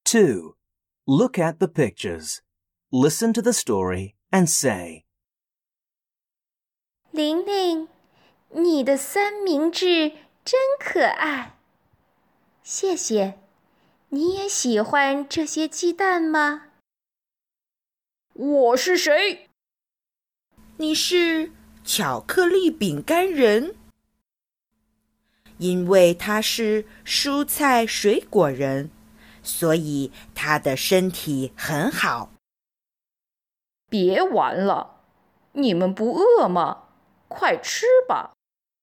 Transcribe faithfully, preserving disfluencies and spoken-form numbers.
Two. Look at the pictures. Listen to the story and say, 玲玲，你的三明治真可爱。谢谢。你也喜欢这些鸡蛋吗？ 我是谁？ 你是巧克力饼干人，因为他是蔬菜水果人，所以他的身体很好。 别玩了，你们不饿吗？快吃吧。